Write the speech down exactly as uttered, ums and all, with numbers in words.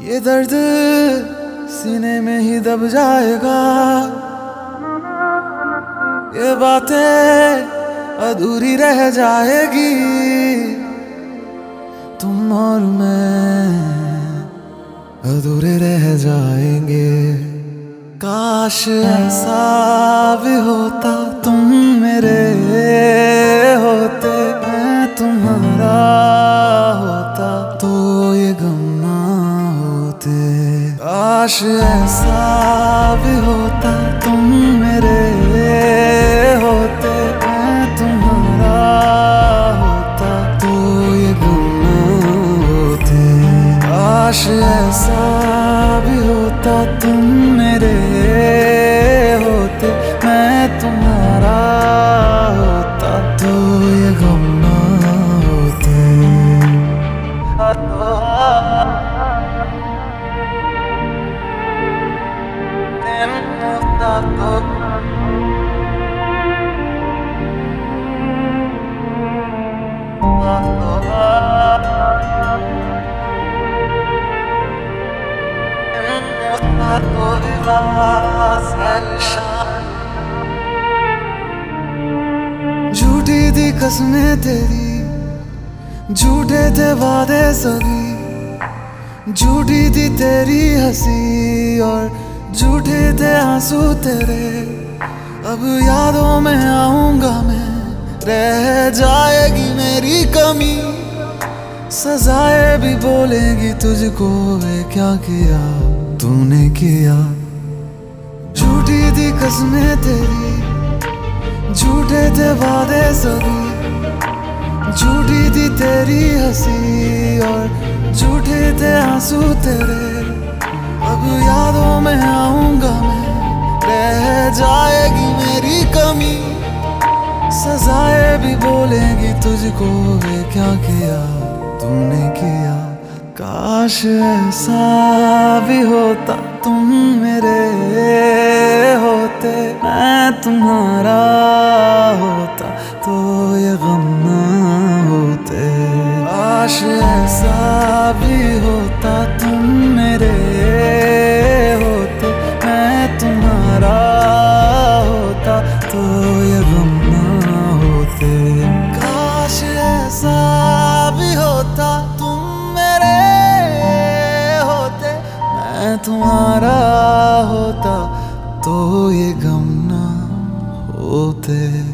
ये दर्द सीने में ही दब जाएगा, ये बातें अधूरी रह जाएगी। तुम और मैं अधूरे रह जाएंगे। काश ऐसा भी होता, तुम मेरे होते, मैं तुम्हारा होता, तो ये गम ना होते। काश ऐसा भी होता, तुम मेरे होते, मैं तुम्हारा होता, तो ये गम ना होते। काश ऐसा भी होता, तुम मेरे होते, मैं तुम्हारा होता, तो ये गम ना होते। झूठी थी कसमें तेरी, झूठे थे वादे सभी, झूठी थी तेरी हंसी और झूठे थे आंसू तेरे। अब यादों में आऊंगा मैं, रह जाएगी मेरी कमी, सजाएं भी बोलेगी तुझको, वे क्या किया तूने किया। झूठी थी कसमें तेरी, झूठे थे वादे सभी, झूठी थी तेरी हंसी और झूठे थे आंसू तेरे। अब यादों में आऊंगा मैं, रह जाएगी मेरी कमी, सजाएं भी बोलेगी तुझको, वे क्या किया तूने किया। काश ऐसा भी होता, तुम मेरे होते, मैं तुम्हारा होता, तो ये गम ना होते। काश ऐसा भी होता, तुम मेरे होते, मैं तुम्हारा होता, तो ये गम ना होते। काश ऐसा भी होता, तुम मेरे होते, मैं तुम्हारा होता, तो ये गम ना होते।